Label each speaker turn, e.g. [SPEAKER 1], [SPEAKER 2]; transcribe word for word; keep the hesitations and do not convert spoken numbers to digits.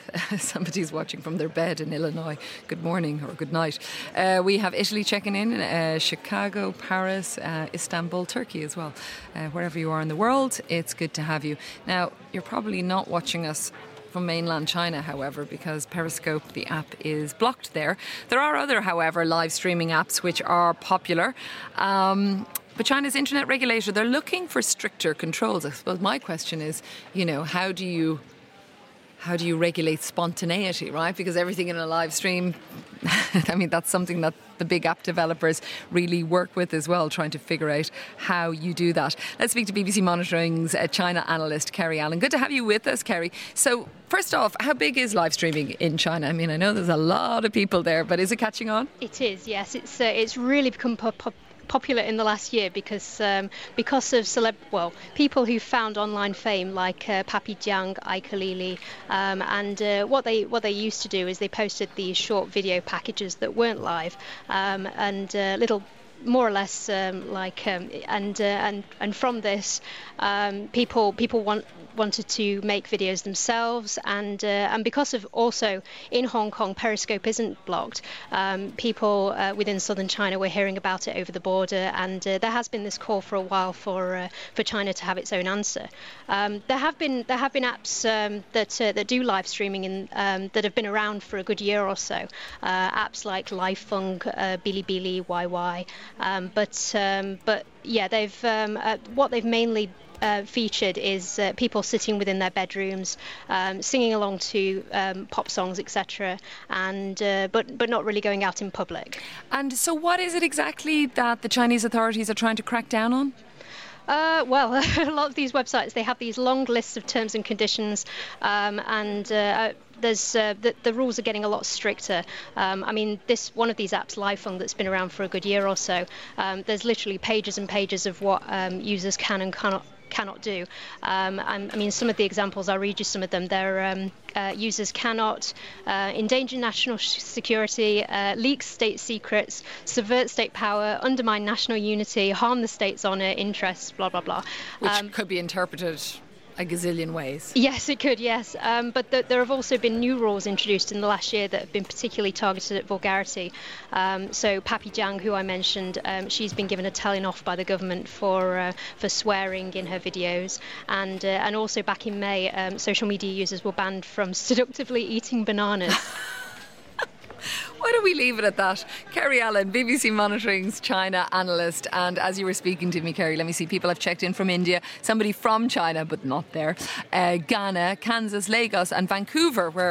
[SPEAKER 1] somebody's watching from their bed in Illinois. Good morning or good night. Uh, we have Italy checking in, uh, Chicago, Paris, uh, Istanbul, Turkey as well. Uh, wherever you are in the world, it's good to have you. Now, you're probably not watching us from mainland China, however, because Periscope, the app, is blocked there. There are other, however, live streaming apps which are popular. Um, but China's internet regulator, they're looking for stricter controls. I suppose my question is, you know, how do you how do you regulate spontaneity, right? Because everything in a live stream, I mean, that's something that the big app developers really work with as well, trying to figure out how you do that. Let's speak to B B C Monitoring's uh, China analyst, Kerry Allen. Good to have you with us, Kerry. So, first off, how big is live streaming in China? I mean, I know there's a lot of people there, but is it catching on?
[SPEAKER 2] It is, yes. It's uh, it's really become pop- pop- popular in the last year because um, because of celeb well people who found online fame like uh, Papi Jiang, Ikalili, um, and uh, what they what they used to do is they posted these short video packages that weren't live, um, and uh, little more or less um, like um, and uh, and and from this um, people people want wanted to make videos themselves, and uh, and because of also in Hong Kong Periscope isn't blocked, um, people uh, within southern China were hearing about it over the border, and uh, there has been this call for a while for uh, for China to have its own answer. Um, there have been there have been apps um, that uh, that do live streaming in, um, that have been around for a good year or so. Uh, apps like Lifeng, uh, Bilibili, Y Y, um, but um, but yeah, they've um, uh, what they've mainly Uh, featured is uh, people sitting within their bedrooms, um, singing along to um, pop songs, et cetera, and uh, but but not really going out in public.
[SPEAKER 1] And so, what is it exactly that the Chinese authorities are trying to crack down on?
[SPEAKER 2] Uh, well, a lot of these websites, they have these long lists of terms and conditions, um, and uh, there's uh, the, the rules are getting a lot stricter. Um, I mean, this one of these apps, Lifeng, that's been around for a good year or so, um, there's literally pages and pages of what um, users can and cannot cannot do. Um, and, I mean, some of the examples, I'll read you some of them. They're um, uh, users cannot uh, endanger national sh- security, uh, leak state secrets, subvert state power, undermine national unity, harm the state's honour, interests, blah, blah, blah.
[SPEAKER 1] Which
[SPEAKER 2] um,
[SPEAKER 1] could be interpreted a gazillion ways.
[SPEAKER 2] Yes, it could, yes. Um, but th- there have also been new rules introduced in the last year that have been particularly targeted at vulgarity. Um, so Papi Jiang, who I mentioned, um, she's been given a telling off by the government for uh, for swearing in her videos. And uh, and also back in May, um, social media users were banned from seductively eating bananas.
[SPEAKER 1] Why don't we leave it at that? Kerry Allen, B B C Monitoring's China analyst. And as you were speaking to me, Kerry, let me see, people have checked in from India, somebody from China, but not there, uh, Ghana, Kansas, Lagos and Vancouver, where